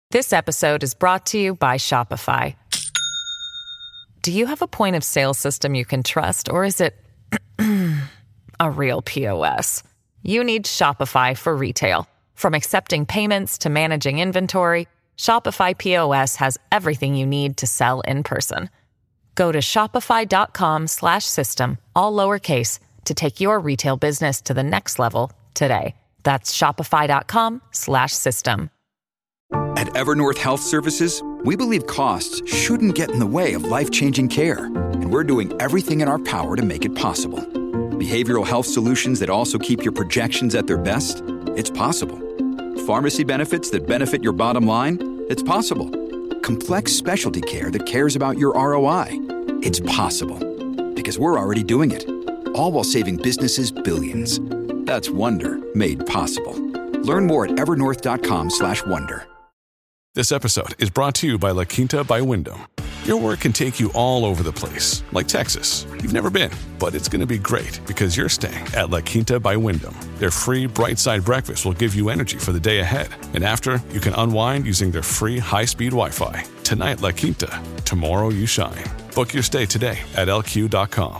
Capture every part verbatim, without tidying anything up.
This episode is brought to you by Shopify. Do you have a point of sale system you can trust, or is it a real P O S? You need Shopify for retail. From accepting payments to managing inventory, Shopify P O S has everything you need to sell in person. Go to shopify.com slash system, all lowercase, to take your retail business to the next level today. That's shopify.com slash system. At Evernorth Health Services, we believe costs shouldn't get in the way of life-changing care, and we're doing everything in our power to make it possible. Behavioral health solutions that also keep your projections at their best? It's possible. Pharmacy benefits that benefit your bottom line? It's possible. Complex specialty care that cares about your R O I? It's possible. Because we're already doing it. All while saving businesses billions. That's Wonder made possible. Learn more at evernorth.com slash wonder. This episode is brought to you by La Quinta by Wyndham. Your work can take you all over the place, like Texas. You've never been, but it's going to be great because you're staying at La Quinta by Wyndham. Their free Bright Side breakfast will give you energy for the day ahead. And after, you can unwind using their free high-speed Wi-Fi. Tonight, La Quinta. Tomorrow, you shine. Book your stay today at L Q dot com.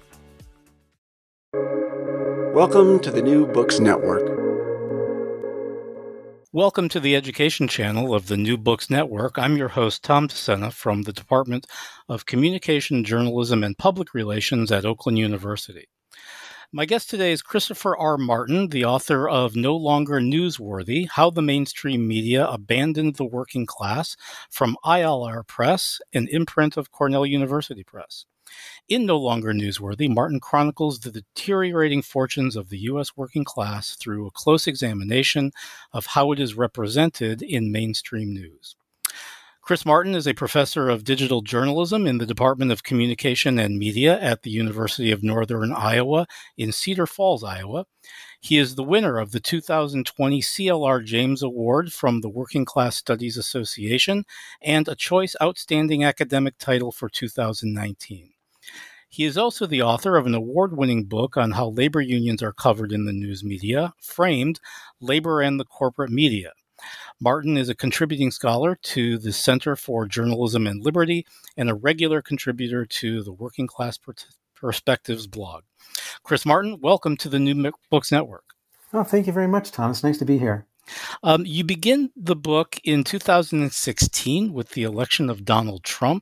Welcome to the New Books Network. Welcome to the education channel of the New Books Network. I'm your host, Tom DeSena, from the Department of Communication, Journalism, and Public Relations at Oakland University. My guest today is Christopher R. Martin, the author of No Longer Newsworthy: How the Mainstream Media Abandoned the Working Class, from I L R Press, an imprint of Cornell University Press. In No Longer Newsworthy, Martin chronicles the deteriorating fortunes of the U S working class through a close examination of how it is represented in mainstream news. Chris Martin is a professor of digital journalism in the Department of Communication and Media at the University of Northern Iowa in Cedar Falls, Iowa. He is the winner of the two thousand twenty C L R James Award from the Working Class Studies Association and a Choice Outstanding Academic title for two thousand nineteen. He is also the author of an award-winning book on how labor unions are covered in the news media, framed Labor and the Corporate Media. Martin is a contributing scholar to the Center for Journalism and Liberty and a regular contributor to the Working Class Perspectives blog. Chris Martin, welcome to the New Books Network. Oh, thank you very much, Tom. It's nice to be here. Um, you begin the book in two thousand sixteen with the election of Donald Trump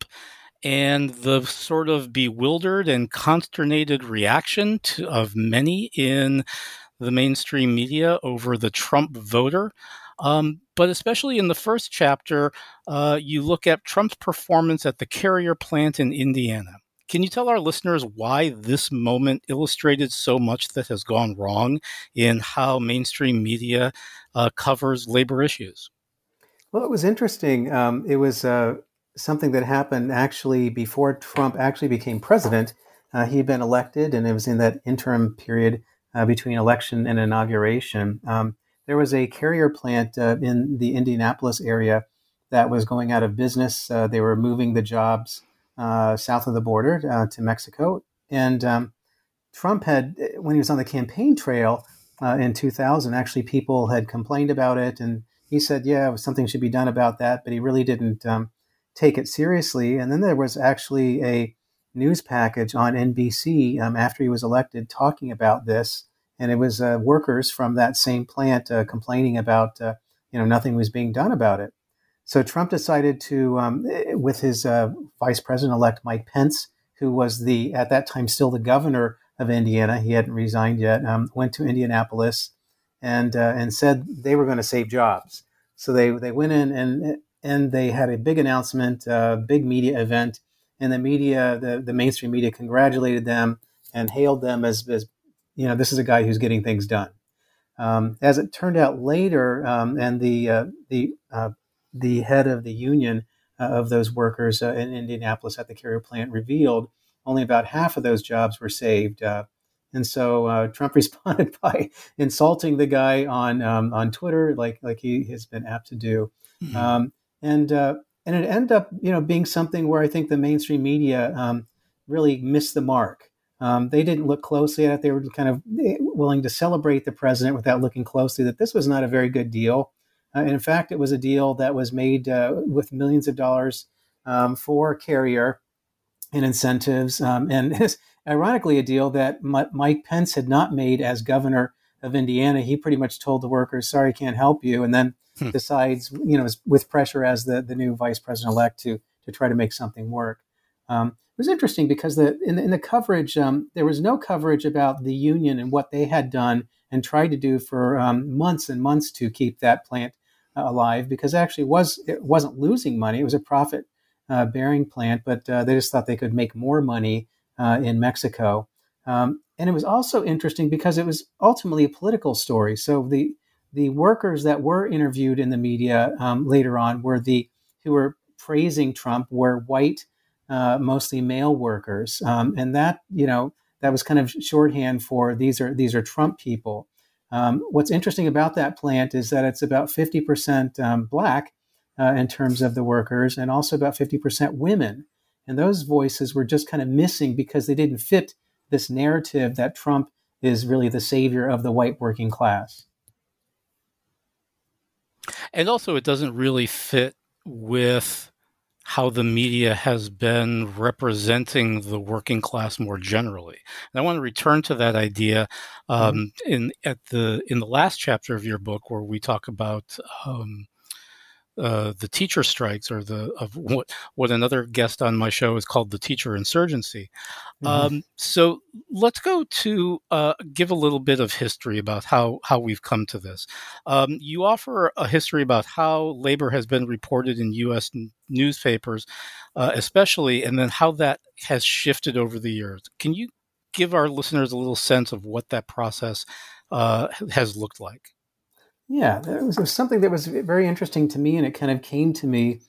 and the sort of bewildered and consternated reaction to, of many in the mainstream media over the Trump voter. Um, but especially in the first chapter, uh, you look at Trump's performance at the Carrier plant in Indiana. Can you tell our listeners why this moment illustrated so much that has gone wrong in how mainstream media uh, covers labor issues? Well, it was interesting. Um, it was uh, something that happened actually before Trump actually became president. Uh, he had been elected, and it was in that interim period uh, between election and inauguration. Um, there was a Carrier plant uh, in the Indianapolis area that was going out of business. Uh, they were moving the jobs uh, south of the border uh, to Mexico. And um, Trump had, when he was on the campaign trail uh, in two thousand, actually people had complained about it. And he said, yeah, something should be done about that. But he really didn't um, take it seriously. And then there was actually a news package on N B C um, after he was elected talking about this. And it was uh, workers from that same plant uh, complaining about, uh, you know, nothing was being done about it. So Trump decided to, um, with his uh, vice president-elect Mike Pence, who was the, at that time, still the governor of Indiana, he hadn't resigned yet, um, went to Indianapolis and uh, and said they were going to save jobs. So they they went in and and they had a big announcement, a uh, big media event, and the media, the, the mainstream media congratulated them and hailed them as, as, you know, this is a guy who's getting things done. Um, as it turned out later, um, and the uh, the uh, the head of the union uh, of those workers uh, in Indianapolis at the Carrier plant revealed only about half of those jobs were saved. Uh, and so uh, Trump responded by insulting the guy on um, on Twitter, like like he has been apt to do. Mm-hmm. Um, and uh, and it ended up, you know, being something where I think the mainstream media um, really missed the mark. Um, they didn't look closely at it. They were kind of willing to celebrate the president without looking closely that this was not a very good deal. Uh, and in fact, it was a deal that was made uh, with millions of dollars um, for Carrier and incentives. Um, and it's ironically a deal that M- Mike Pence had not made as governor of Indiana. He pretty much told the workers, sorry, can't help you. And then hmm. decides, you know, with pressure as the, the new vice president-elect to, to try to make something work. Um, it was interesting because the, in, the, in the coverage, um, there was no coverage about the union and what they had done and tried to do for um, months and months to keep that plant uh, alive, because actually it, was, it wasn't losing money. It was a profit Uh, bearing plant, but uh, they just thought they could make more money uh, in Mexico. Um, and it was also interesting because it was ultimately a political story. So the the workers that were interviewed in the media um, later on were the who were praising Trump were white, uh, mostly male workers, um, and that you know that was kind of shorthand for these are these are Trump people. Um, what's interesting about that plant is that it's about fifty percent um, black. Uh, in terms of the workers, and also about fifty percent women. And those voices were just kind of missing because they didn't fit this narrative that Trump is really the savior of the white working class. And also, it doesn't really fit with how the media has been representing the working class more generally. And I want to return to that idea um, mm-hmm. in at the in the last chapter of your book, where we talk about um, Uh, the teacher strikes, or the of what what another guest on my show is called the teacher insurgency. Mm-hmm. Um, so let's go to uh, give a little bit of history about how how we've come to this. Um, you offer a history about how labor has been reported in U S n- newspapers, uh, especially, and then how that has shifted over the years. Can you give our listeners a little sense of what that process uh, has looked like? Yeah, it was, it was something that was very interesting to me, and it kind of came to me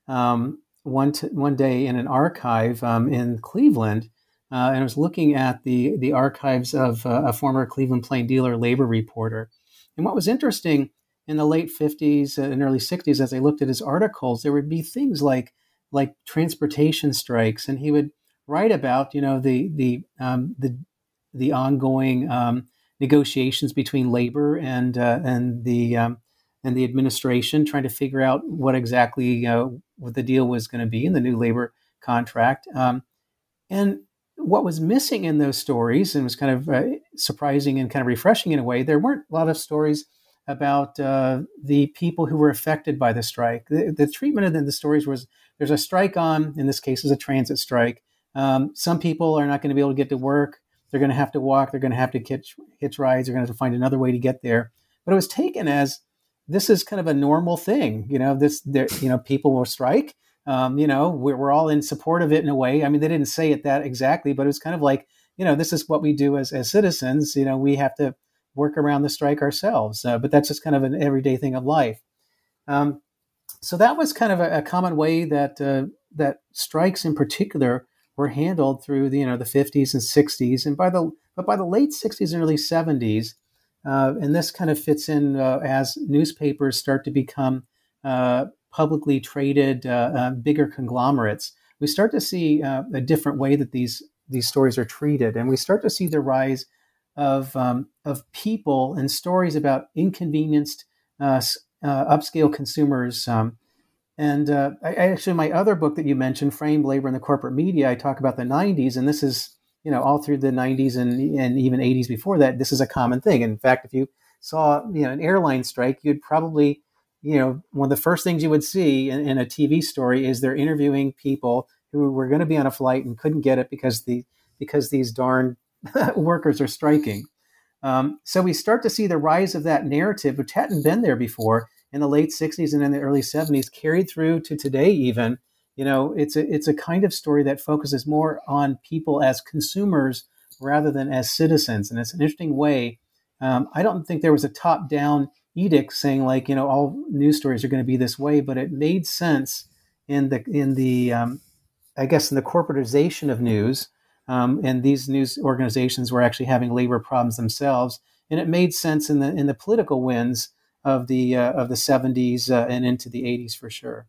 um, one t- one day in an archive um, in Cleveland, uh, and I was looking at the the archives of uh, a former Cleveland Plain Dealer labor reporter. And what was interesting in the late fifties and early sixties, as I looked at his articles, there would be things like like transportation strikes, and he would write about you know the the um, the the ongoing um, negotiations between labor and uh, and the um, and the administration, trying to figure out what exactly uh, what the deal was going to be in the new labor contract. Um, and what was missing in those stories, and was kind of uh, surprising and kind of refreshing in a way, there weren't a lot of stories about uh, the people who were affected by the strike. The, the treatment of the, the stories was there's a strike on, in this case, is a transit strike. Um, some people are not going to be able to get to work. They're going to have to walk. They're going to have to hitch, hitch rides. They're going to have to find another way to get there. But it was taken as this is kind of a normal thing. You know, this, there, you know, people will strike. Um, you know, we're, we're all in support of it in a way. I mean, they didn't say it that exactly, but it was kind of like, you know, this is what we do as, as citizens. You know, we have to work around the strike ourselves. Uh, but that's just kind of an everyday thing of life. Um, so that was kind of a, a common way that uh, that strikes in particular were handled through the you know the fifties and sixties, and by the but by the late sixties and early seventies, uh, and this kind of fits in uh, as newspapers start to become uh, publicly traded, uh, uh, bigger conglomerates. We start to see uh, a different way that these these stories are treated, and we start to see the rise of um, of people and stories about inconvenienced uh, uh, upscale consumers. Um, And uh, I, actually, my other book that you mentioned, Framed Labor in the Corporate Media, I talk about the nineties, and this is, you know, all through the nineties and, and even eighties before that, this is a common thing. In fact, if you saw, you know, an airline strike, you'd probably, you know, one of the first things you would see in, in a T V story is they're interviewing people who were going to be on a flight and couldn't get it because the because these darn workers are striking. Um, so we start to see the rise of that narrative, which hadn't been there before, in the late sixties and in the early seventies, carried through to today even. You know, it's a, it's a kind of story that focuses more on people as consumers rather than as citizens. And it's an interesting way. Um, I don't think there was a top-down edict saying, like, you know, all news stories are going to be this way, but it made sense in the, in the um, I guess, in the corporatization of news. Um, and these news organizations were actually having labor problems themselves. And it made sense in the in the political winds of the uh, of the seventies uh, and into the eighties for sure.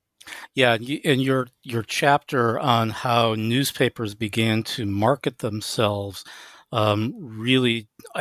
Yeah, and your your chapter on how newspapers began to market themselves um, really, I,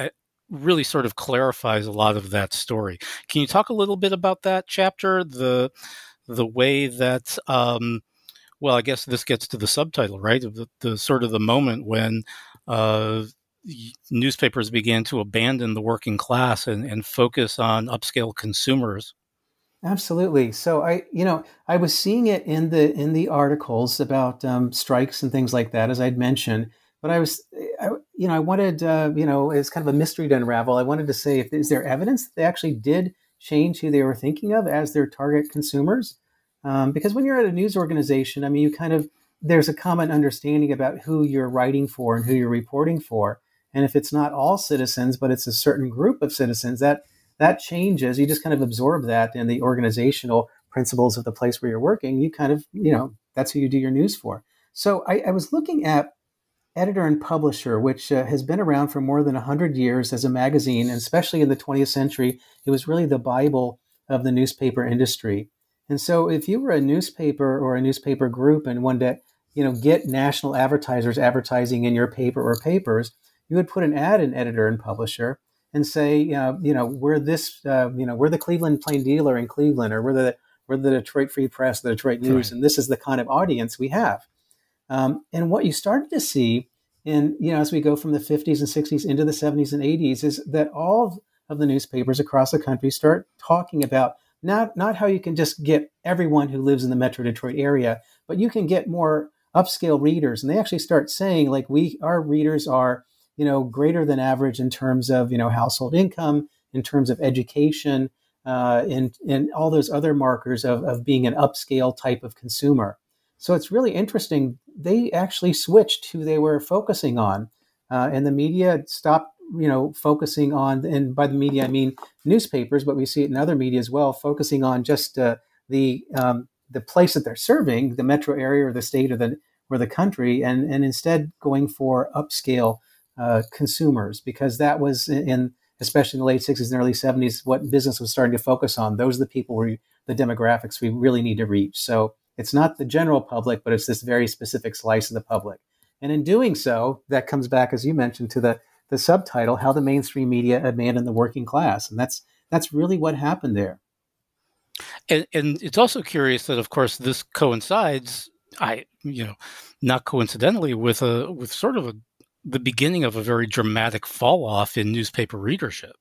really sort of clarifies a lot of that story. Can you talk a little bit about that chapter, the the way that, um, well, I guess this gets to the subtitle, right? The, the sort of the moment when uh, newspapers began to abandon the working class and, and focus on upscale consumers. Absolutely. So I, you know, I was seeing it in the in the articles about um, strikes and things like that, as I'd mentioned. But I was, I, you know, I wanted, uh, you know, it's kind of a mystery to unravel. I wanted to say, if is there evidence that they actually did change who they were thinking of as their target consumers? Um, because when you're at a news organization, I mean, you kind of there's a common understanding about who you're writing for and who you're reporting for. And if it's not all citizens, but it's a certain group of citizens, that that changes. You just kind of absorb that in the organizational principles of the place where you're working. You kind of, you know, that's who you do your news for. So I, I was looking at Editor and Publisher, which uh, has been around for more than one hundred years as a magazine, and especially in the twentieth century, it was really the Bible of the newspaper industry. And so if you were a newspaper or a newspaper group and wanted to, you know, get national advertisers advertising in your paper or papers, you would put an ad in Editor and Publisher and say, uh, you know, we're this, uh, you know, we're the Cleveland Plain Dealer in Cleveland, or we're the we're the Detroit Free Press, the Detroit News, right. And this is the kind of audience we have. Um, and what you started to see, in you know, as we go from the fifties and sixties into the seventies and eighties, is that all of the newspapers across the country start talking about not not how you can just get everyone who lives in the Metro Detroit area, but you can get more upscale readers. And they actually start saying, like, we our readers are, you know, greater than average in terms of, you know, household income, in terms of education, uh, and, and all those other markers of, of being an upscale type of consumer. So it's really interesting. They actually switched who they were focusing on, uh, and the media stopped, you know, focusing on, and by the media, I mean newspapers, but we see it in other media as well, focusing on just uh, the um, the place that they're serving, the metro area or the state or the or the country, and, and instead going for upscale uh, consumers, because that was in, especially in the late sixties and early seventies, what business was starting to focus on. Those are the people, where the demographics we really need to reach. So it's not the general public, but it's this very specific slice of the public. And in doing so, that comes back, as you mentioned, to the, the subtitle, How the Mainstream Media Abandoned the Working Class. And that's that's really what happened there. And, and it's also curious that, of course, this coincides, I you know, not coincidentally, with a with sort of a, the beginning of a very dramatic fall off in newspaper readership.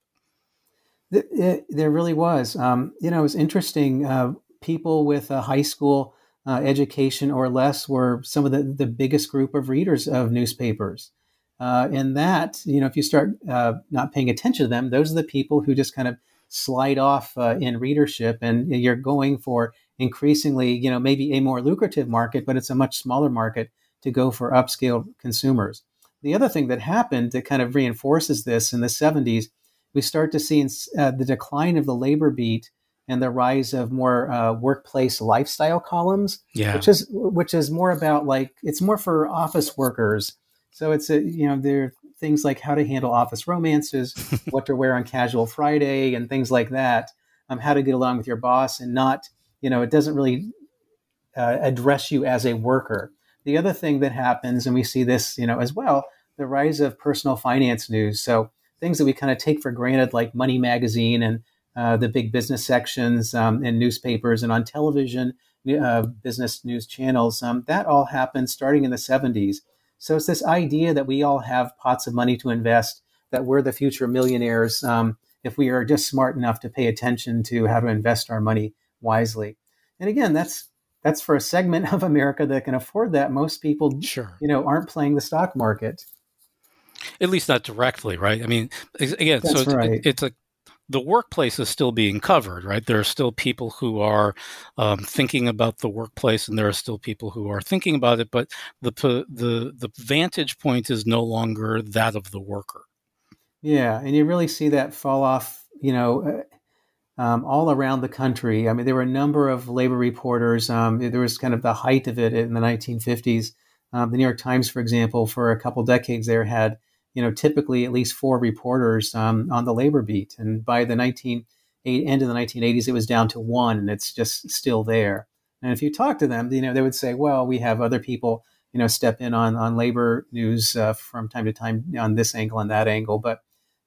It, it, there really was. Um, you know, it was interesting. Uh, people with a high school uh, education or less were some of the, the biggest group of readers of newspapers. Uh, and that, you know, if you start uh, not paying attention to them, those are the people who just kind of slide off uh, in readership, and you're going for increasingly, you know, maybe a more lucrative market, but it's a much smaller market to go for upscale consumers. The other thing that happened that kind of reinforces this in the seventies, we start to see in, uh, the decline of the labor beat and the rise of more uh, workplace lifestyle columns, yeah. which is which is more about, like, it's more for office workers. So it's a, you know, there are things like how to handle office romances, what to wear on casual Friday, and things like that. Um, how to get along with your boss, and not, you know, it doesn't really uh, address you as a worker. The other thing that happens, and we see this, you know, as well, the rise of personal finance news. So things that we kind of take for granted, like Money Magazine and uh, the big business sections um, in newspapers and on television, uh, business news channels, um, that all happened starting in the seventies. So it's this idea that we all have pots of money to invest, that we're the future millionaires um, if we are just smart enough to pay attention to how to invest our money wisely. And again, that's that's for a segment of America that can afford that. Most people, sure. you know, aren't playing the stock market. At least not directly, right? I mean, again, That's so it's, right. it, it's a the workplace is still being covered, right? There are still people who are um, thinking about the workplace, and there are still people who are thinking about it. But the the the vantage point is no longer that of the worker. Yeah, and you really see that fall off, you know, um, all around the country. I mean, there were a number of labor reporters. Um, there was kind of the height of it in the nineteen fifties. Um, the New York Times, for example, for a couple decades there had, you know, typically at least four reporters um, on the labor beat. And by the nineteen end of the nineteen eighties, it was down to one, and it's just still there. And if you talk to them, you know, they would say, well, we have other people, you know, step in on, on labor news uh, from time to time on this angle and that angle. But,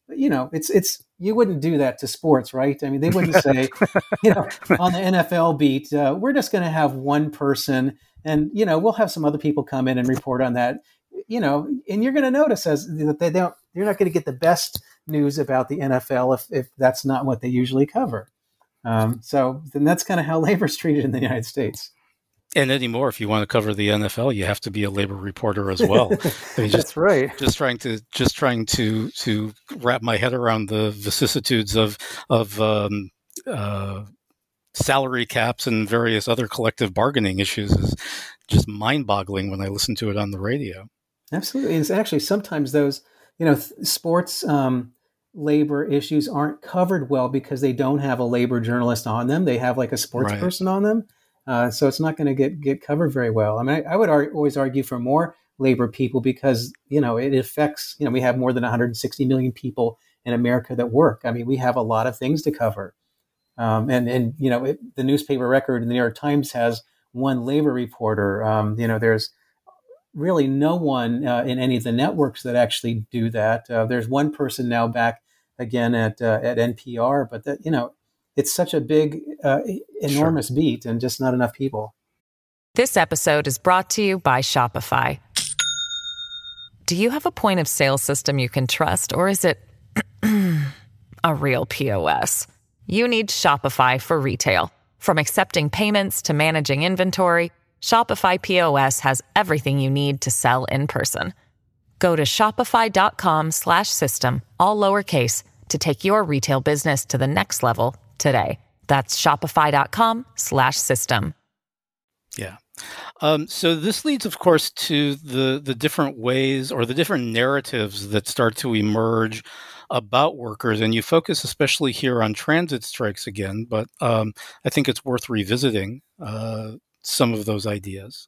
you know, it's it's you wouldn't do that to sports, right? I mean, they wouldn't say, you know, on the N F L beat, uh, we're just going to have one person, and you know, we'll have some other people come in and report on that, you know, and you're going to notice as that they don't, you're not going to get the best news about the N F L if if that's not what they usually cover. Um, so then that's kind of how labor's treated in the United States. And anymore, if you want to cover the N F L, you have to be a labor reporter as well. I mean, just, That's right. Just trying to just trying to to wrap my head around the vicissitudes of of um, uh, salary caps and various other collective bargaining issues is just mind-boggling when I listen to it on the radio. Absolutely, it's actually sometimes those you know th- sports um, labor issues aren't covered well because they don't have a labor journalist on them. They have like a sports Right. person on them. Uh, so it's not going to get get covered very well. I mean, I, I would ar- always argue for more labor people because, you know, it affects, you know, we have more than one hundred sixty million people in America that work. I mean, we have a lot of things to cover. Um, and, and, you know, it, the newspaper record in the New York Times has one labor reporter. Um, you know, there's really no one uh, in any of the networks that actually do that. Uh, there's one person now back again at uh, at N P R, but that, you know, it's such a big, uh, enormous Sure. beat and just not enough people. This episode is brought to you by Shopify. Do you have a point of sale system you can trust, or is it a real P O S? You need Shopify for retail. From accepting payments to managing inventory, Shopify P O S has everything you need to sell in person. Go to shopify.com slash system, all lowercase, to take your retail business to the next level today. That's shopify.com slash system. Yeah. Um, so this leads, of course, to the the different ways or the different narratives that start to emerge about workers. And you focus especially here on transit strikes again, but um, I think it's worth revisiting uh, some of those ideas.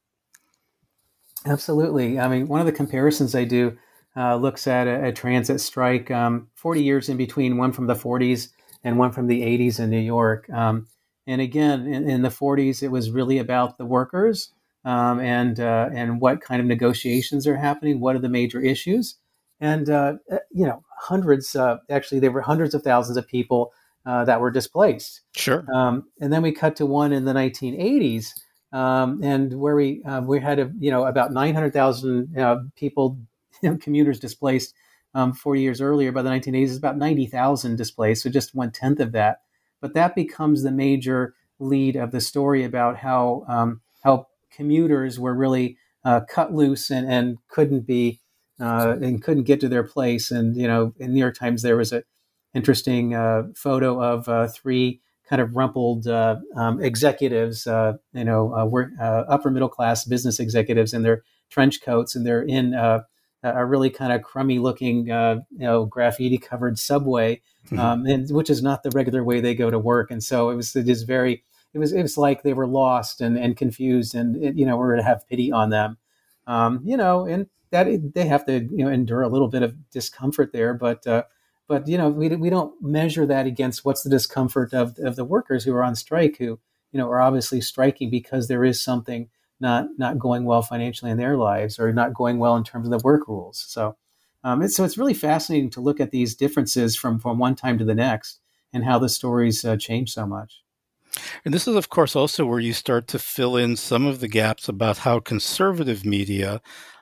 Absolutely. I mean, one of the comparisons I do uh, looks at a, a transit strike, um, forty years in between, one from the forties and one from the eighties in New York. Um, and again, in, in the forties, it was really about the workers um, and uh, and what kind of negotiations are happening, what are the major issues. And, uh, you know, hundreds, uh, actually, there were hundreds of thousands of people uh, that were displaced. Sure. Um, and then we cut to one in the nineteen eighties, um, and where we uh, we had a, you know about nine hundred thousand uh, people, you know, commuters displaced um, forty years earlier. By the nineteen eighties, it's about ninety thousand displaced, so just one tenth of that. But that becomes the major lead of the story about how um, how commuters were really uh, cut loose and, and couldn't be uh, and couldn't get to their place. And you know, in New York Times, there was a interesting uh, photo of uh, three kind of rumpled uh, um, executives, uh, you know, uh, work, uh, upper middle class business executives in their trench coats, and they're in uh, a really kind of crummy looking, uh, you know, graffiti covered subway, Mhm. um, and which is not the regular way they go to work. And so it was, it is very, it was, it was like they were lost and, and confused, and it, you know, we're to have pity on them, um, you know, and that they have to, you know, endure a little bit of discomfort there, but. Uh, But you know, we we don't measure that against what's the discomfort of of the workers who are on strike, who you know are obviously striking because there is something not not going well financially in their lives, or not going well in terms of the work rules. So, um, it's, so it's really fascinating to look at these differences from from one time to the next, and how the stories uh, change so much. And this is, of course, also where you start to fill in some of the gaps about how conservative media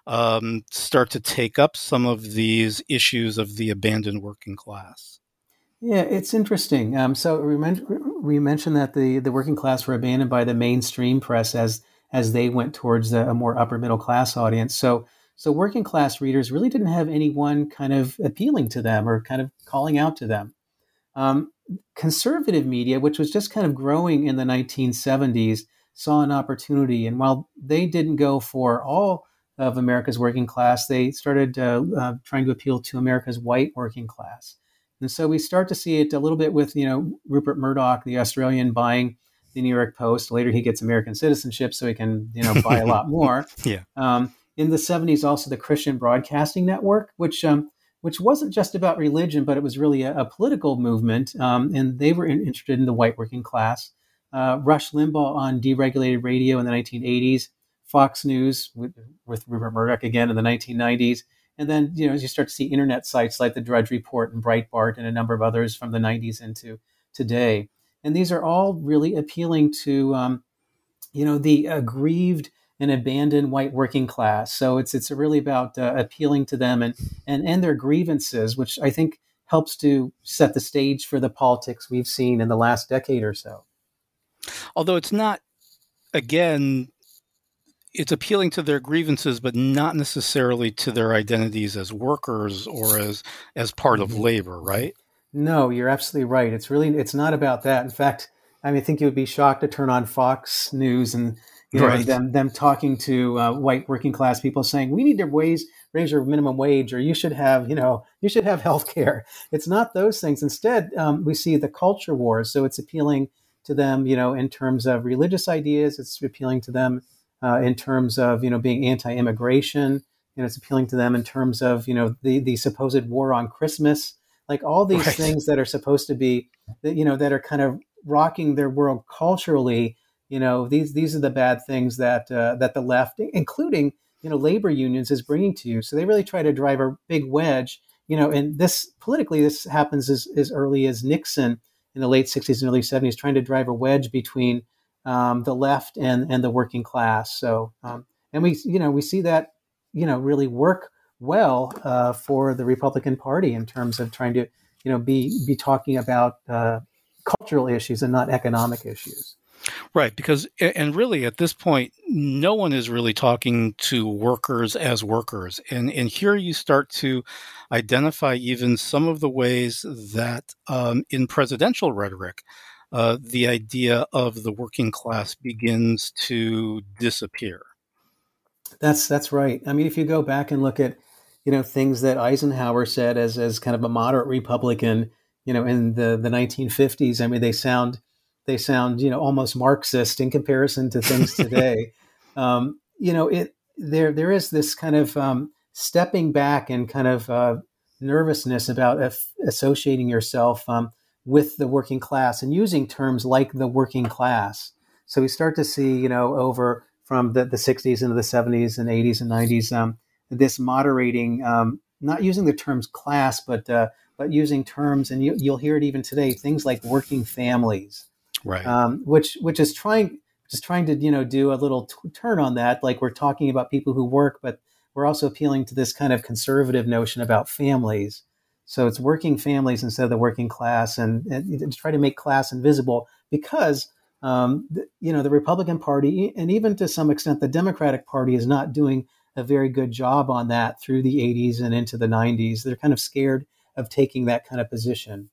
um, start to take up some of these issues of the abandoned working class. Yeah, it's interesting. Um, so we, men- we mentioned that the, the working class were abandoned by the mainstream press as as they went towards the, a more upper middle class audience. So so working class readers really didn't have anyone kind of appealing to them or kind of calling out to them. Um, conservative media, which was just kind of growing in the nineteen seventies, saw an opportunity. And while they didn't go for all of America's working class, they started uh, uh, trying to appeal to America's white working class. And so we start to see it a little bit with, you know, Rupert Murdoch, the Australian, buying the New York Post. Later, he gets American citizenship, so he can, you know, buy a lot more. Yeah. Um, in the seventies, also the Christian Broadcasting Network, which um, which wasn't just about religion, but it was really a, a political movement, um, and they were in, interested in the white working class. Uh, Rush Limbaugh on deregulated radio in the nineteen eighties, Fox News with, with Rupert Murdoch again in the nineteen nineties, And then, you know, as you start to see internet sites like the Drudge Report and Breitbart and a number of others from the nineties into today. And these are all really appealing to, um, you know, the aggrieved and abandoned white working class. So it's it's really about uh, appealing to them and, and, and their grievances, which I think helps to set the stage for the politics we've seen in the last decade or so. Although it's not, again, it's appealing to their grievances, but not necessarily to their identities as workers or as as part of labor, right? No, you're absolutely right. It's really, it's not about that. In fact, I mean, I think you would be shocked to turn on Fox News and you know Right. them them talking to uh, white working class people saying we need to raise raise your minimum wage, or you should have you know you should have health care. It's not those things. Instead, um, we see the culture wars. So it's appealing to them, you know, in terms of religious ideas. It's appealing to them uh, in terms of you know being anti-immigration. You know, it's appealing to them in terms of you know the the supposed war on Christmas. Like all these Right. things that are supposed to be, that, you know, that are kind of rocking their world culturally. You know, these these are the bad things that uh, that the left, including you know labor unions, is bringing to you. So they really try to drive a big wedge. You know, and this politically, this happens as, as early as Nixon in the late sixties and early seventies, trying to drive a wedge between um, the left and and the working class. So, um, and we you know we see that you know really work well uh, for the Republican Party in terms of trying to you know be be talking about uh, cultural issues and not economic issues. Right, because, and really at this point, no one is really talking to workers as workers. And, and here you start to identify even some of the ways that um, in presidential rhetoric, uh, the idea of the working class begins to disappear. That's that's right. I mean, if you go back and look at, you know, things that Eisenhower said as as kind of a moderate Republican, you know, in the, the nineteen fifties, I mean, they sound they sound, you know, almost Marxist in comparison to things today. um, you know, it there there is this kind of um, stepping back and kind of uh, nervousness about af- associating yourself um, with the working class and using terms like the working class. So we start to see, you know, over from the, the sixties into the seventies and eighties and nineties, um, this moderating, um, not using the terms class, but uh, but using terms, and you, you'll hear it even today, things like working families. Right. Um, which which is trying just trying to you know do a little t- turn on that. Like we're talking about people who work, but we're also appealing to this kind of conservative notion about families. So it's working families instead of the working class, and, and to try to make class invisible because um, the, you know the Republican Party and even to some extent the Democratic Party is not doing a very good job on that through the eighties and into the nineties. They're kind of scared of taking that kind of position.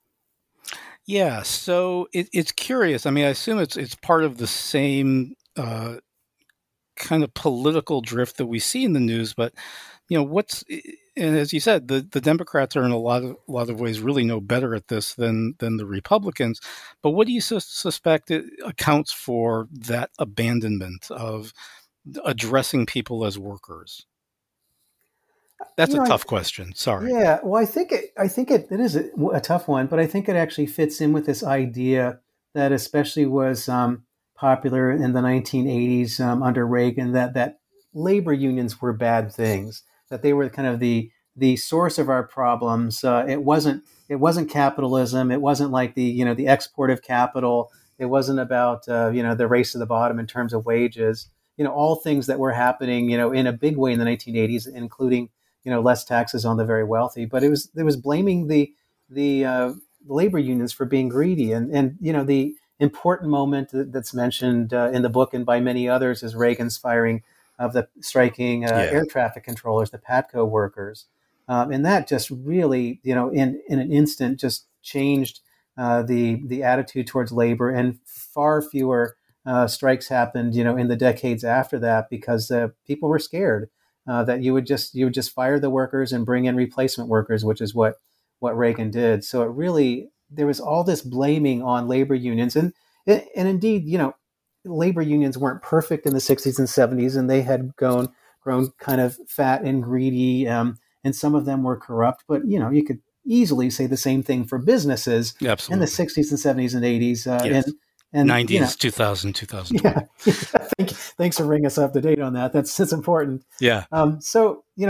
Yeah, so it, it's curious. I mean, I assume it's it's part of the same uh, kind of political drift that we see in the news. But you know, what's and as you said, the, the Democrats are in a lot of a lot of ways really no better at this than than the Republicans. But what do you su- suspect it accounts for that abandonment of addressing people as workers? That's You a know, tough I, question. Sorry. Yeah, well, I think it, I think it, it is a, a tough one, but I think it actually fits in with this idea that especially was um, popular in the nineteen eighties um, under Reagan, that that labor unions were bad things, that they were kind of the the source of our problems. Uh, it wasn't it wasn't capitalism. It wasn't like the you know the export of capital. It wasn't about uh, you know the race to the bottom in terms of wages. You know, all things that were happening you know in a big way in the nineteen eighties, including you know, less taxes on the very wealthy, but it was it was blaming the the uh, labor unions for being greedy, and and you know the important moment that's mentioned uh, in the book and by many others is Reagan's firing of the striking uh, Yeah. air traffic controllers, the PATCO workers, um, and that just really you know in in an instant just changed uh, the the attitude towards labor, and far fewer uh, strikes happened you know in the decades after that because uh, people were scared. Uh, that you would just you would just fire the workers and bring in replacement workers, which is what what Reagan did. So it really there was all this blaming on labor unions, and and indeed, you know, labor unions weren't perfect in the sixties and seventies, and they had grown grown kind of fat and greedy, um, and some of them were corrupt. But you know, you could easily say the same thing for businesses Absolutely. in the sixties and seventies and eighties, uh, Yes. and and nineties, you know, two thousand, two thousand twenty. yeah. Thank, thanks for bringing us up to date on that. That's that's important. Yeah. Um, so you know,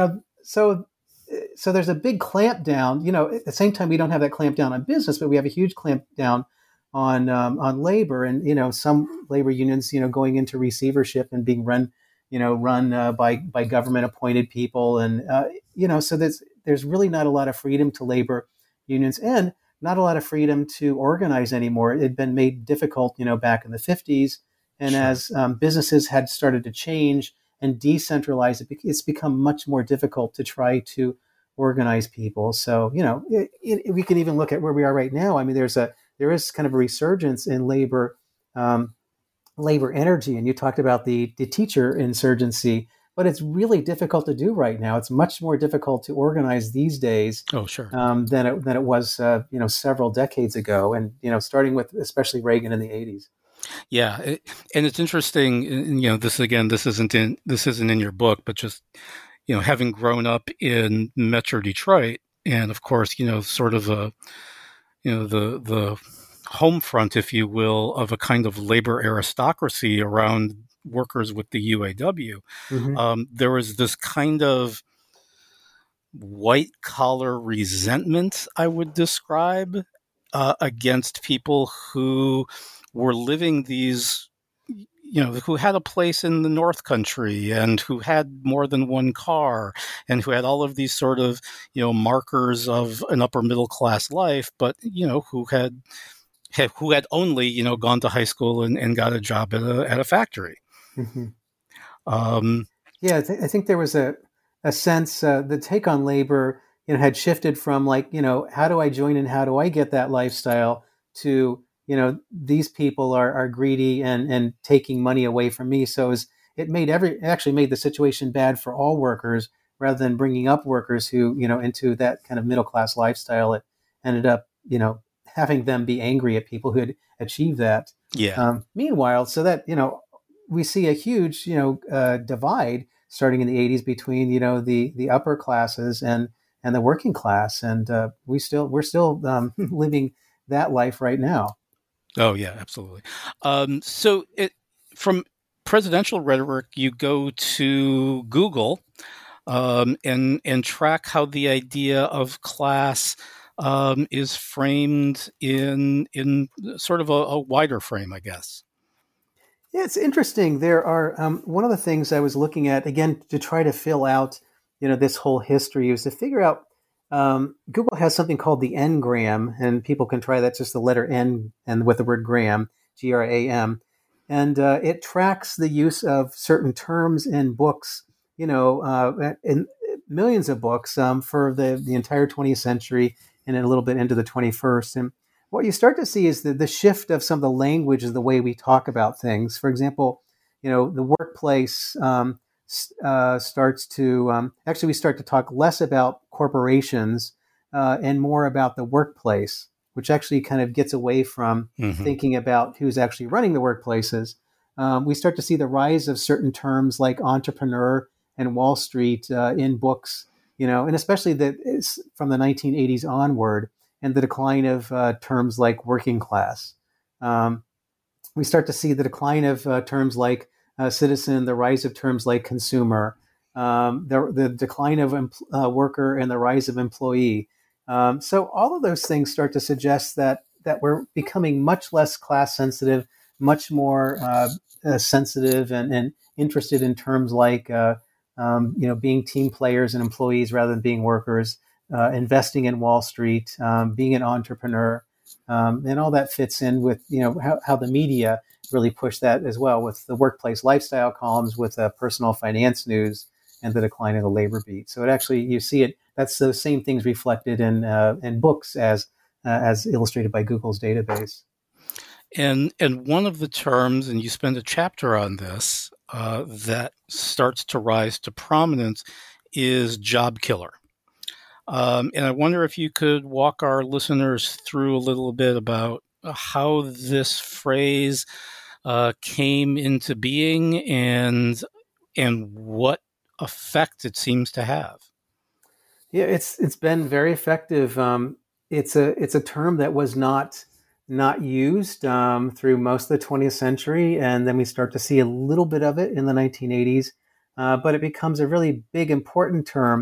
so so there's a big clamp down. You know, at the same time, we don't have that clamp down on business, but we have a huge clamp down on um, on labor, and you know, some labor unions, you know, going into receivership and being run, you know, run uh, by by government appointed people, and uh, you know, so there's there's really not a lot of freedom to labor unions, and not a lot of freedom to organize anymore. It had been made difficult, you know, back in the fifties, and sure. as um, businesses had started to change and decentralize, it, it's become much more difficult to try to organize people. So, you know, it, it, we can even look at where we are right now. I mean, there's a there is kind of a resurgence in labor um, labor energy, and you talked about the the teacher insurgency, but it's really difficult to do right now. It's much more difficult to organize these days. Oh, sure. Um, than it than it was, uh, you know, several decades ago, and you know, starting with especially Reagan in the eighties. Yeah, it, and it's interesting. You know, this again, this isn't in this isn't in your book, but just you know, having grown up in Metro Detroit, and of course, you know, sort of a you know the the home front, if you will, of a kind of labor aristocracy around workers with the U A W. Mm-hmm. Um, there was this kind of white collar resentment, I would describe, uh, against people who were living these, you know, who had a place in the North Country and who had more than one car and who had all of these sort of, you know, markers of an upper middle class life, but, you know, who had, had who had only, you know, gone to high school and, and got a job at a, at a factory. Mm-hmm. Um, yeah, I, th- I think there was a, a sense, uh, the take on labor, you know, had shifted from like, you know, how do I join and how do I get that lifestyle to, you know, these people are, are greedy and, and taking money away from me. So it, was, it made every, it actually made the situation bad for all workers rather than bringing up workers who, you know, into that kind of middle-class lifestyle. It ended up, you know, having them be angry at people who had achieved that. Yeah. Um, meanwhile, so that, you know, we see a huge, you know, uh, divide starting in the eighties between, you know, the, the upper classes and, and the working class. And uh, we still, we're still um, living that life right now. Oh, yeah, absolutely. Um, so it, from presidential rhetoric, you go to Google um, and and track how the idea of class um, is framed in in sort of a, a wider frame, I guess. Yeah, it's interesting. There are um, one of the things I was looking at, again, to try to fill out, you know, this whole history was to figure out, um, Google has something called the N-gram, and people can try that, just the letter N and with the word gram, G R A M. And uh, it tracks the use of certain terms in books, you know, uh, in millions of books um, for the, the entire twentieth century and a little bit into the twenty-first. And what you start to see is the, the shift of some of the language of the way we talk about things. For example, you know, the workplace um, uh, starts to, um, actually we start to talk less about corporations uh, and more about the workplace, which actually kind of gets away from mm-hmm. thinking about who's actually running the workplaces. Um, we start to see the rise of certain terms like entrepreneur and Wall Street uh, in books, you know, and especially the, from the nineteen eighties onward, and the decline of uh, terms like working class. Um, we start to see the decline of uh, terms like uh, citizen, the rise of terms like consumer, um, the, the decline of empl- uh, worker, and the rise of employee. Um, so all of those things start to suggest that that we're becoming much less class sensitive, much more uh, uh, sensitive and, and interested in terms like uh, um, you know, being team players and employees rather than being workers. Uh, investing in Wall Street, um, being an entrepreneur, um, and all that fits in with, you know, how, how the media really pushed that as well, with the workplace lifestyle columns, with uh, personal finance news, and the decline of the labor beat. So it actually, you see it, that's those same things reflected in uh, in books as uh, as illustrated by Google's database. And and one of the terms, and you spend a chapter on this, uh, that starts to rise to prominence is job killer. Um, and I wonder if you could walk our listeners through a little bit about how this phrase uh, came into being and and what effect it seems to have. Yeah, it's it's been very effective. Um, it's a it's a term that was not not used um, through most of the twentieth century, and then we start to see a little bit of it in the nineteen eighties. Uh, but it becomes a really big, important term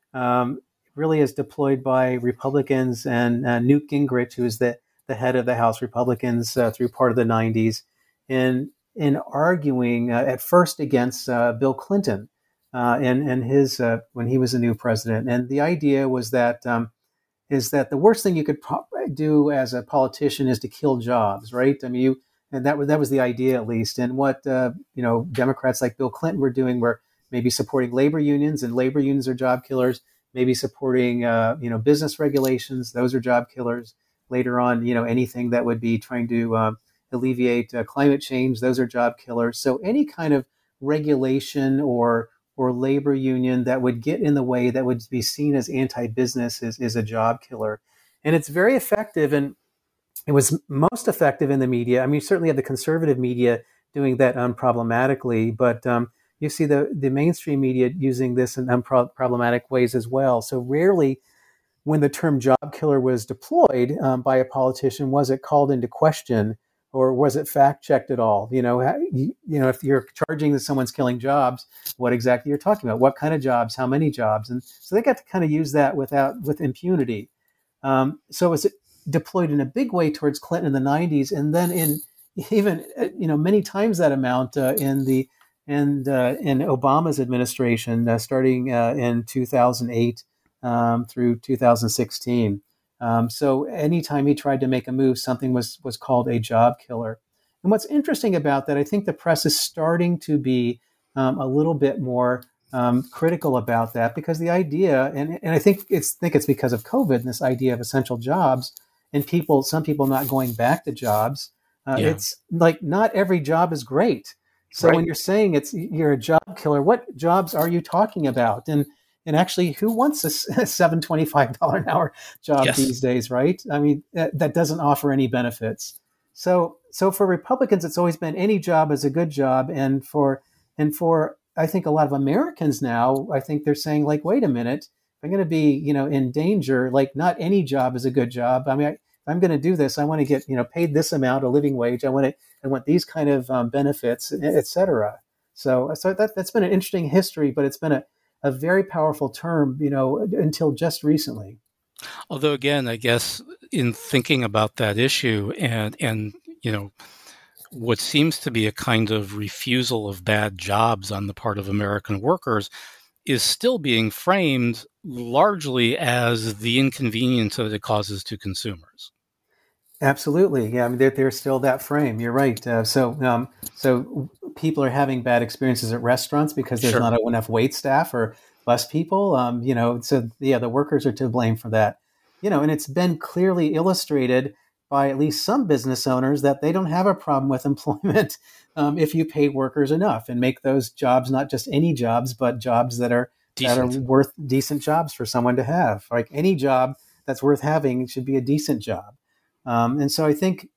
um, really is deployed by Republicans and uh, Newt Gingrich, who is the, the head of the House Republicans uh, through part of the nineties, in in arguing uh, at first against uh, Bill Clinton uh, and and his uh, when he was a new president. And the idea was that um, is that the worst thing you could pro- do as a politician is to kill jobs, right? I mean, you and that was that was the idea at least. And what uh, you know, Democrats like Bill Clinton were doing were maybe supporting labor unions, and labor unions are job killers. Maybe supporting uh, you know, business regulations; those are job killers. Later on, you know, anything that would be trying to uh, alleviate uh, climate change; those are job killers. So any kind of regulation or or labor union that would get in the way, that would be seen as anti-business, is, is a job killer. And it's very effective, and it was most effective in the media. I mean, you certainly have the conservative media doing that unproblematically, but um, you see the, the mainstream media using this in unproblematic ways as well. So rarely, when the term job killer was deployed um, by a politician, was it called into question, or was it fact checked at all? You know, you, you know, if you're charging that someone's killing jobs, what exactly you're talking about? What kind of jobs? How many jobs? And so they got to kind of use that without with impunity. Um, so it was deployed in a big way towards Clinton in the nineties, and then in even you know many times that amount uh, in the and uh, in Obama's administration, uh, starting uh, in two thousand eight um, through two thousand sixteen. Um, so anytime he tried to make a move, something was was called a job killer. And what's interesting about that, I think the press is starting to be um, a little bit more um, critical about that, because the idea, and, and I think it's think it's because of COVID, and this idea of essential jobs, and people, some people not going back to jobs. Uh, yeah. It's like not every job is great. So right. When you're saying it's you're a job killer, what jobs are you talking about? And And actually, who wants a seven twenty-five dollars an hour job yes. these days, right? I mean, that, that doesn't offer any benefits. So, so for Republicans, it's always been any job is a good job, and for and for I think a lot of Americans now, I think they're saying like, wait a minute, if I'm going to be you know in danger, like not any job is a good job. I mean, I, if I'm going to do this, I want to get you know paid this amount, a living wage. I want to, I want these kind of um, benefits, et cetera. So, so that that's been an interesting history, but it's been a a very powerful term, you know, until just recently. Although, again, I guess in thinking about that issue and, and, you know, what seems to be a kind of refusal of bad jobs on the part of American workers is still being framed largely as the inconvenience that it causes to consumers. Absolutely. Yeah. I mean, there, there's still that frame. You're right. Uh, so, um, so people are having bad experiences at restaurants because there's sure. not enough wait staff or less people. Um, you know, so yeah, the workers are to blame for that. You know, and it's been clearly illustrated by at least some business owners that they don't have a problem with employment um, if you pay workers enough and make those jobs not just any jobs, but jobs that are decent. that are worth decent jobs for someone to have. Like any job that's worth having should be a decent job. Um, and so I think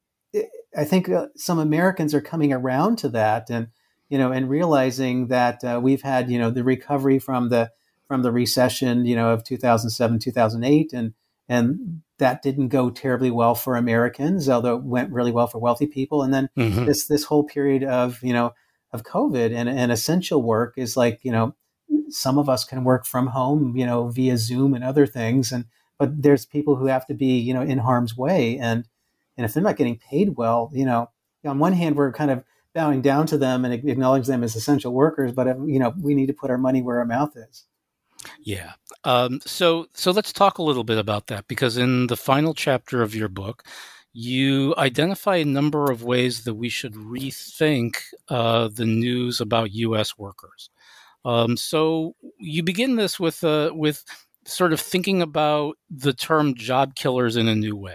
I think uh, some Americans are coming around to that, and you know, and realizing that uh, we've had you know the recovery from the from the recession, you know, of two thousand seven, two thousand eight, and and that didn't go terribly well for Americans, although it went really well for wealthy people. And then mm-hmm. this this whole period of you know of COVID and, and essential work is like you know some of us can work from home, you know, via Zoom and other things, and but there's people who have to be, you know, in harm's way. And, and if they're not getting paid well, you know, on one hand, we're kind of bowing down to them and acknowledge them as essential workers, but, you know, we need to put our money where our mouth is. Yeah. Um, so, so let's talk a little bit about that, because in the final chapter of your book, you identify a number of ways that we should rethink uh, the news about U S workers. Um, so you begin this with uh, with sort of thinking about the term job killers in a new way.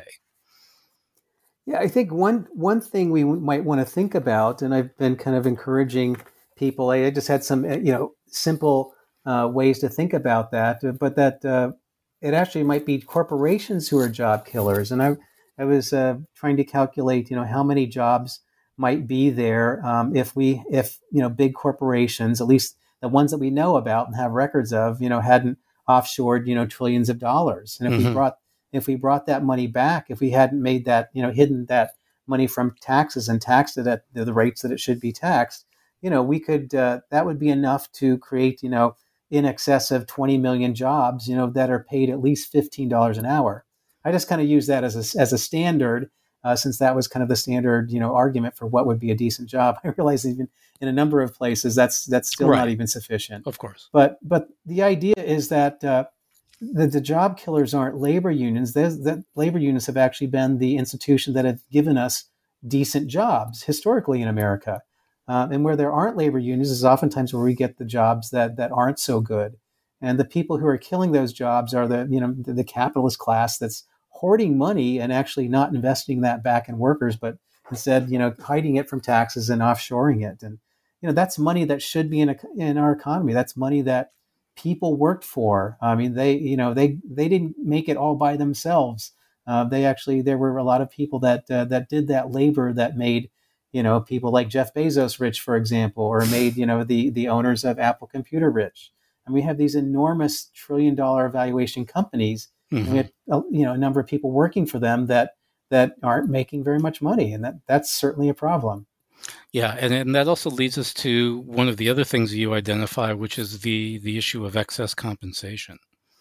Yeah, I think one one thing we w- might want to think about, and I've been kind of encouraging people, I just had some, you know, simple uh, ways to think about that, but that uh, it actually might be corporations who are job killers. And I, I was uh, trying to calculate, you know, how many jobs might be there um, if we, if, you know, big corporations, at least the ones that we know about and have records of, you know, hadn't offshored, you know, trillions of dollars. And if mm-hmm. we brought, if we brought that money back, if we hadn't made that, you know, hidden that money from taxes and taxed it at the rates that it should be taxed, you know, we could, uh, that would be enough to create, you know, in excess of twenty million jobs, you know, that are paid at least fifteen dollars an hour. I just kind of use that as a, as a standard, uh, since that was kind of the standard, you know, argument for what would be a decent job. I realize even in a number of places that's that's still Right. not even sufficient. Of course. But but the idea is that uh, the, the job killers aren't labor unions. There's, that labor unions have actually been the institution that have given us decent jobs historically in America. Uh, and where there aren't labor unions is oftentimes where we get the jobs that that aren't so good. And the people who are killing those jobs are the, you know, the, the capitalist class that's hoarding money and actually not investing that back in workers, but instead, you know, hiding it from taxes and offshoring it. And, you know, that's money that should be in a, in our economy. That's money that people worked for. I mean, they, you know, they, they didn't make it all by themselves. Uh, they actually, there were a lot of people that, uh, that did that labor that made, you know, people like Jeff Bezos rich, for example, or made, you know, the, the owners of Apple Computer rich. And we have these enormous trillion dollar valuation companies. Mhm. And we have, uh, you know, a number of people working for them that, that aren't making very much money. And that, that's certainly a problem. Yeah, and, and that also leads us to one of the other things you identify, which is the the issue of excess compensation.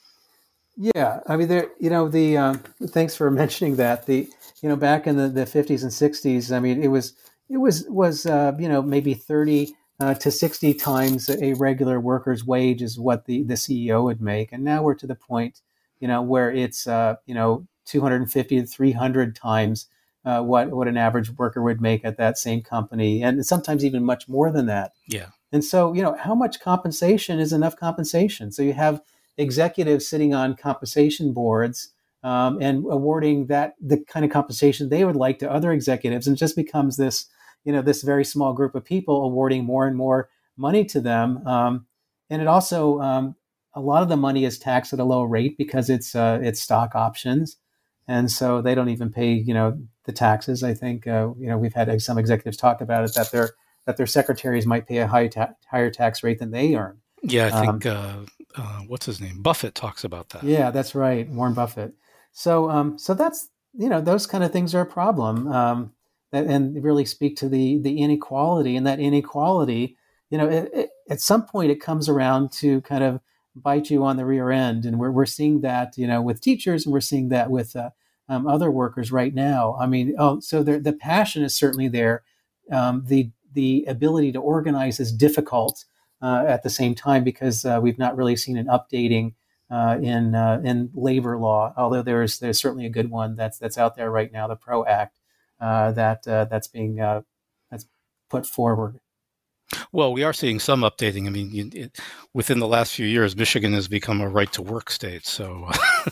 Yeah, I mean, there. You know, the um, thanks for mentioning that. The you know, back in the, the fifties and sixties, I mean, it was it was was uh, you know, maybe thirty uh, to sixty times a regular worker's wage is what the the C E O would make, and now we're to the point, you know, where it's uh, you know, two hundred fifty to three hundred times uh, what what an average worker would make at that same company, and sometimes even much more than that. Yeah. And so, you know, how much compensation is enough compensation? So you have executives sitting on compensation boards um, and awarding that the kind of compensation they would like to other executives, and it just becomes this, you know, this very small group of people awarding more and more money to them. Um, and it also, um, a lot of the money is taxed at a low rate because it's uh, it's stock options, and so they don't even pay, you know, the taxes. I think uh, you know, we've had some executives talk about it, that their that their secretaries might pay a high ta- higher tax rate than they earn. Yeah, I think, Um, uh, uh, what's his name? Buffett talks about that. Yeah, that's right, Warren Buffett. So, um, so that's, you know, those kind of things are a problem, um, that, and really speak to the the inequality. And that inequality, you know, it, it, at some point it comes around to kind of bite you on the rear end, and we're we're seeing that, you know, with teachers, and we're seeing that with uh, um, other workers right now. I mean, oh, so the the passion is certainly there. Um, the the ability to organize is difficult uh, at the same time, because uh, we've not really seen an updating uh, in uh, in labor law. Although there's there's certainly a good one that's that's out there right now, the PRO Act, uh, that uh, that's being uh, that's put forward. Well, we are seeing some updating. I mean, you, it, within the last few years, Michigan has become a right-to-work state. So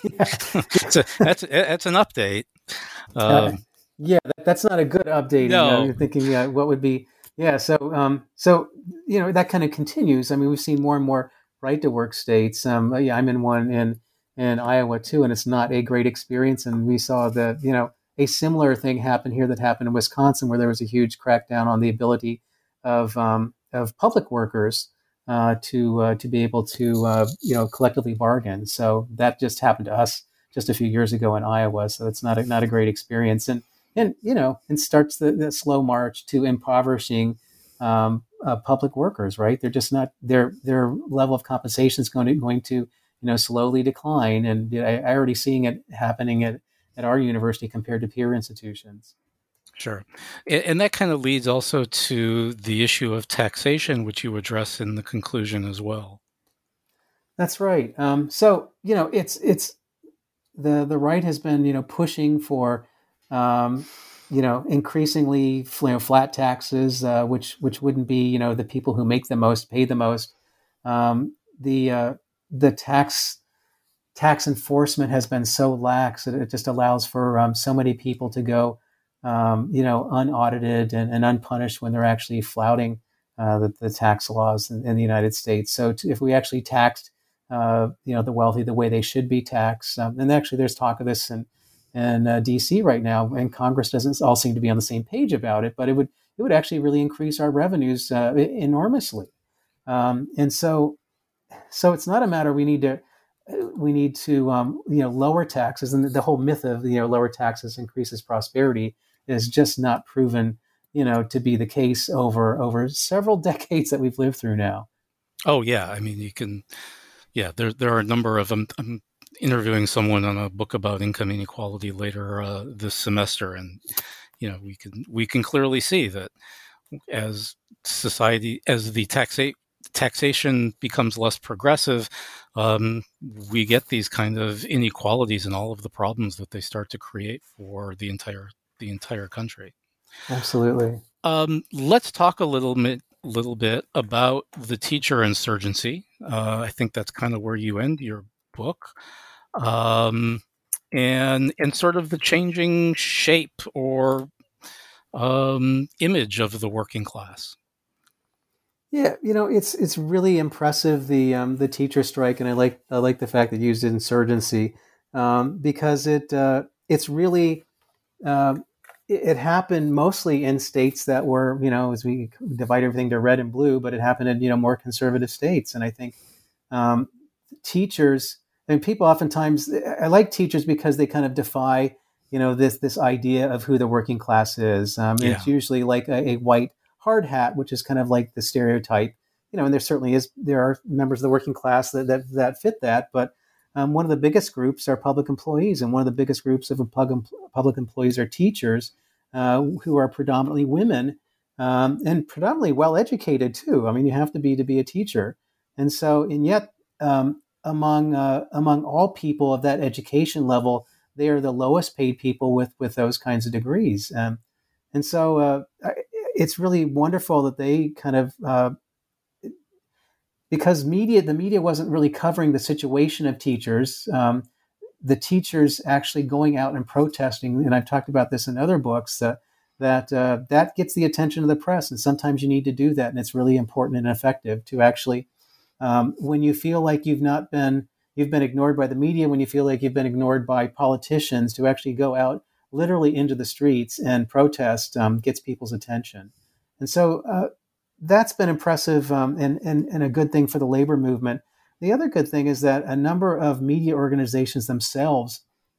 it's a, that's that's an update. Um, uh, yeah, that, that's not a good update. No. You know, you're thinking uh, what would be. Yeah, so um, so you know, that kind of continues. I mean, we've seen more and more right-to-work states. Um, yeah, I'm in one in in Iowa too, and it's not a great experience. And we saw the you know a similar thing happen here that happened in Wisconsin, where there was a huge crackdown on the ability of um, of public workers uh, to uh, to be able to uh, you know collectively bargain. So that just happened to us just a few years ago in Iowa. So it's not a, not a great experience, and and you know and starts the, the slow march to impoverishing um, uh, public workers. Right? They're just not their their level of compensation is going to going to you know slowly decline, and you know, I, I already seeing it happening at at our university compared to peer institutions. Sure. And that kind of leads also to the issue of taxation, which you address in the conclusion as well. That's right. Um, so, you know, it's it's the the right has been, you know, pushing for, um, you know, increasingly you know, flat taxes, uh, which which wouldn't be, you know, the people who make the most pay the most. Um, the uh, the tax tax enforcement has been so lax that it just allows for um, so many people to go Um, you know, unaudited and, and unpunished when they're actually flouting uh, the, the tax laws in, in the United States. So to, if we actually taxed, uh, you know, the wealthy the way they should be taxed, um, and actually there's talk of this in, in uh, D C right now, and Congress doesn't all seem to be on the same page about it, but it would it would actually really increase our revenues uh, enormously. Um, and so, so it's not a matter we need to we need to um, you know lower taxes, and the, the whole myth of you know lower taxes increases prosperity is just not proven, you know, to be the case over over several decades that we've lived through now. Oh yeah, I mean you can. Yeah, there there are a number of them. I'm interviewing someone on a book about income inequality later uh, this semester, and you know we can we can clearly see that as society as the taxa- taxation becomes less progressive, um, we get these kind of inequalities and all of the problems that they start to create for the entire the entire country. Absolutely. Um, let's talk a little bit little bit about the teacher insurgency. Uh, I think that's kind of where you end your book, um, and and sort of the changing shape or um, image of the working class. Yeah, you know, it's it's really impressive, the um, the teacher strike, and I like I like the fact that you used insurgency, um, because it uh, it's really um, it, it happened mostly in states that were, you know, as we divide everything to red and blue, but it happened in, you know, more conservative states. And I think um, teachers, I mean, people oftentimes, I like teachers because they kind of defy, you know, this this idea of who the working class is. Um, Yeah. It's usually like a, a white hard hat, which is kind of like the stereotype, you know, and there certainly is, there are members of the working class that that, that fit that, but um, one of the biggest groups are public employees, and one of the biggest groups of public employees are teachers, uh, who are predominantly women, um, and predominantly well-educated too. I mean, you have to be to be a teacher. And so, and yet um, among uh, among all people of that education level, they are the lowest paid people with, with those kinds of degrees. Um, and so uh, it's really wonderful that they kind of, uh, because media, the media wasn't really covering the situation of teachers. Um, the teachers actually going out and protesting, and I've talked about this in other books, uh, that uh, that gets the attention of the press, and sometimes you need to do that, and it's really important and effective to actually, um, when you feel like you've not been, you've been ignored by the media, when you feel like you've been ignored by politicians, to actually go out literally into the streets and protest um, gets people's attention. And so uh, that's been impressive, um, and, and, and a good thing for the labor movement. The other good thing is that a number of media organizations themselves,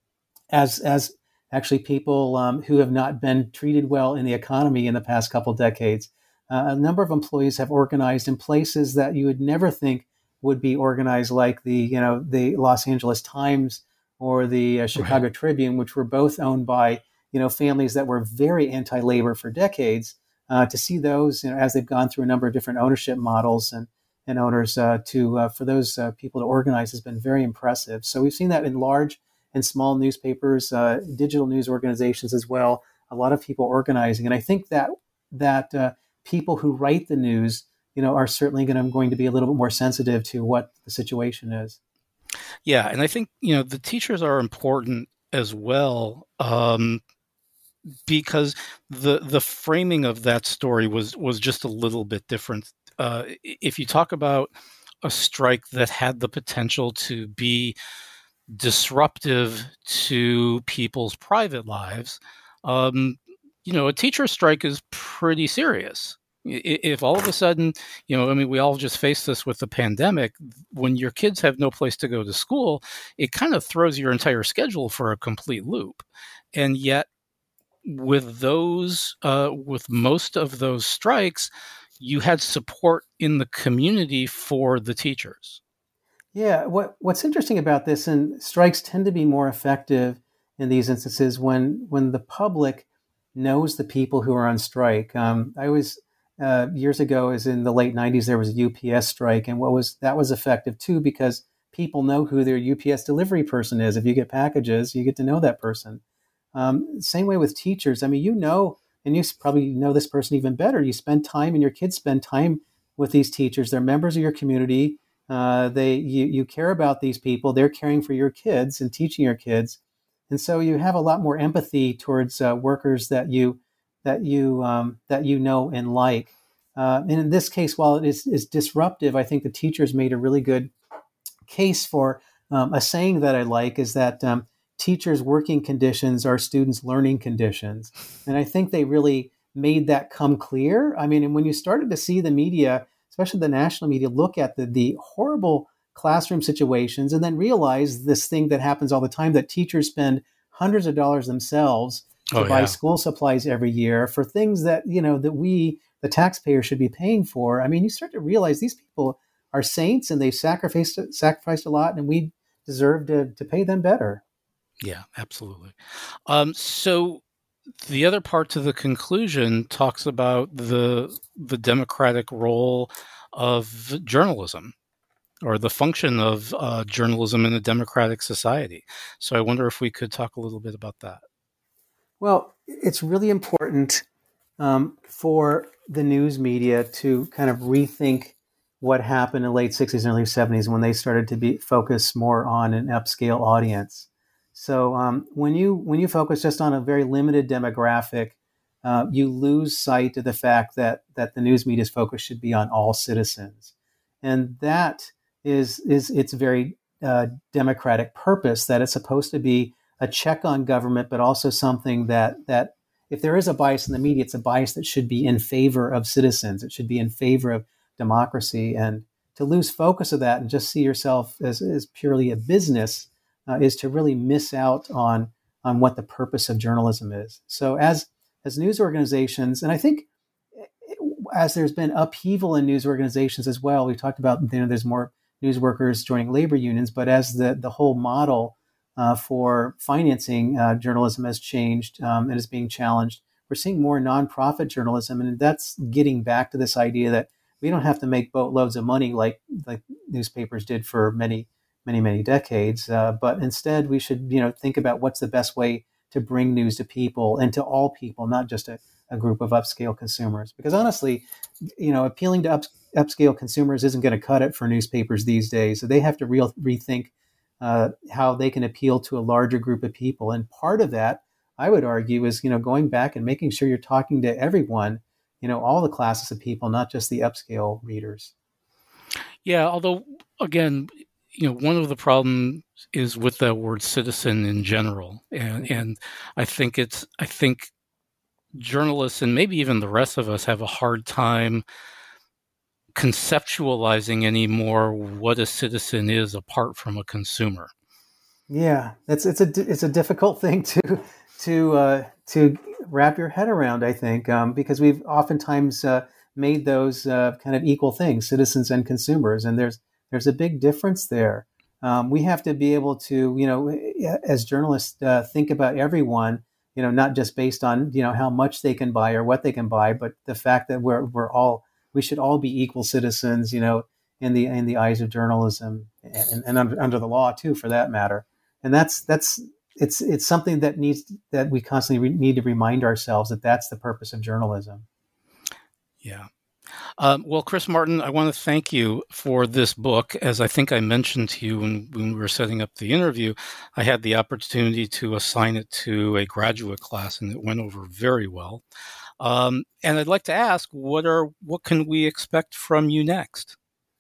as as actually people um, who have not been treated well in the economy in the past couple decades, uh, a number of employees have organized in places that you would never think would be organized, like the you know the Los Angeles Times or the uh, Chicago right. Tribune, which were both owned by you know families that were very anti-labor for decades. Uh, to see those, you know, as they've gone through a number of different ownership models and and owners, uh, to uh, for those uh, people to organize has been very impressive. So we've seen that in large and small newspapers, uh, digital news organizations as well. A lot of people organizing, and I think that that uh, people who write the news, you know, are certainly going to going to be a little bit more sensitive to what the situation is. Yeah, and I think you know the teachers are important as well. Um, Because the the framing of that story was was just a little bit different. Uh, if you talk about a strike that had the potential to be disruptive to people's private lives, um, you know, a teacher strike is pretty serious. If all of a sudden, you know, I mean, we all just faced this with the pandemic. When your kids have no place to go to school, it kind of throws your entire schedule for a complete loop. And yet, with those, uh, with most of those strikes, you had support in the community for the teachers. Yeah, what what's interesting about this, and strikes tend to be more effective in these instances when when the public knows the people who are on strike. Um, I was uh, years ago, as in the late nineties, there was a U P S strike, and what was that was effective too because people know who their U P S delivery person is. If you get packages, you get to know that person. Um, same way with teachers. I mean, you know, and you probably know this person even better. You spend time, and your kids spend time with these teachers. They're members of your community. Uh, they you, you care about these people. They're caring for your kids and teaching your kids, and so you have a lot more empathy towards uh, workers that you that you um, that you know and like. Uh, and in this case, while it is, is disruptive, I think the teachers made a really good case for um, a saying that I like is that. Um, Teachers' working conditions are students' learning conditions. And I think they really made that come clear. I mean, and when you started to see the media, especially the national media, look at the, the horrible classroom situations and then realize this thing that happens all the time, that teachers spend hundreds of dollars themselves to oh, buy yeah. school supplies every year for things that, you know, that we, the taxpayer, should be paying for. I mean, you start to realize these people are saints and they've sacrificed sacrificed a lot, and we deserve to to pay them better. Yeah, absolutely. Um, so the other part to the conclusion talks about the the democratic role of journalism, or the function of uh, journalism in a democratic society. So I wonder if we could talk a little bit about that. Well, it's really important um, for the news media to kind of rethink what happened in the late sixties and early seventies when they started to be focus more on an upscale audience. So um, when you when you focus just on a very limited demographic, uh, you lose sight of the fact that that the news media's focus should be on all citizens, and that is is its very uh, democratic purpose. That it's supposed to be a check on government, but also something that that if there is a bias in the media, it's a bias that should be in favor of citizens. It should be in favor of democracy, and to lose focus of that and just see yourself as, as purely a business uh, is to really miss out on on what the purpose of journalism is. So as as news organizations, and I think as there's been upheaval in news organizations as well, we talked about, you know, there's more news workers joining labor unions, but as the the whole model uh, for financing uh, journalism has changed um, and is being challenged, we're seeing more nonprofit journalism, and that's getting back to this idea that we don't have to make boatloads of money like like newspapers did for many, many, many decades. Uh, but instead, we should, you know, think about what's the best way to bring news to people and to all people, not just a, a group of upscale consumers. Because honestly, you know, appealing to up, upscale consumers isn't going to cut it for newspapers these days. So they have to real, rethink uh, how they can appeal to a larger group of people. And part of that, I would argue, is, you know, going back and making sure you're talking to everyone, you know, all the classes of people, not just the upscale readers. Yeah, although, again, you know, one of the problems is with the word citizen in general. And and I think it's, I think journalists and maybe even the rest of us have a hard time conceptualizing anymore what a citizen is apart from a consumer. Yeah, it's it's a it's a difficult thing to to uh, to wrap your head around, I think, um, because we've oftentimes uh, made those uh, kind of equal things, citizens and consumers, and there's there's a big difference there. Um, we have to be able to, you know, as journalists, uh, think about everyone, you know, not just based on, you know, how much they can buy or what they can buy, but the fact that we're we're all we should all be equal citizens, you know, in the in the eyes of journalism and, and under, under the law too, for that matter. And that's that's it's it's something that needs that we constantly re- need to remind ourselves that that's the purpose of journalism. Yeah. Um, well, Chris Martin, I want to thank you for this book. As I think I mentioned to you when, when we were setting up the interview, I had the opportunity to assign it to a graduate class, and it went over very well. Um, and I'd like to ask, what are what can we expect from you next?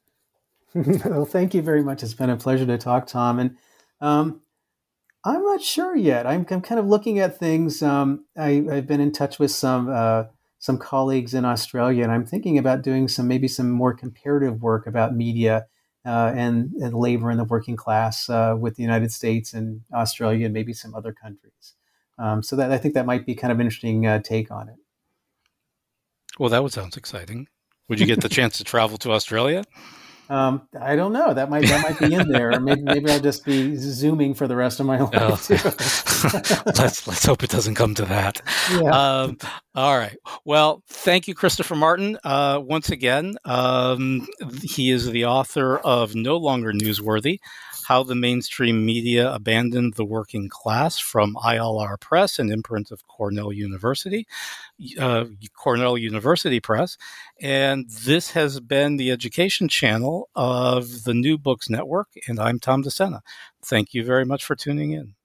Well, thank you very much. It's been a pleasure to talk, Tom. And um, I'm not sure yet. I'm, I'm kind of looking at things. Um, I, I've been in touch with some uh, some colleagues in Australia, and I'm thinking about doing some maybe some more comparative work about media uh, and, and labor in the working class uh, with the United States and Australia and maybe some other countries. Um, so that I think that might be kind of an interesting uh, take on it. Well, that would sound exciting. Would you get the chance to travel to Australia? Um, I don't know. That might that might be in there, or maybe maybe I'll just be zooming for the rest of my life. Oh. Too. let's let's hope it doesn't come to that. Yeah. Um, all right. Well, thank you, Christopher Martin. Uh, once again, um, he is the author of No Longer Newsworthy: How the Mainstream Media Abandoned the Working Class, from I L R Press, an imprint of Cornell University, uh, Cornell University Press. And this has been the education channel of the New Books Network, and I'm Tom DeSena. Thank you very much for tuning in.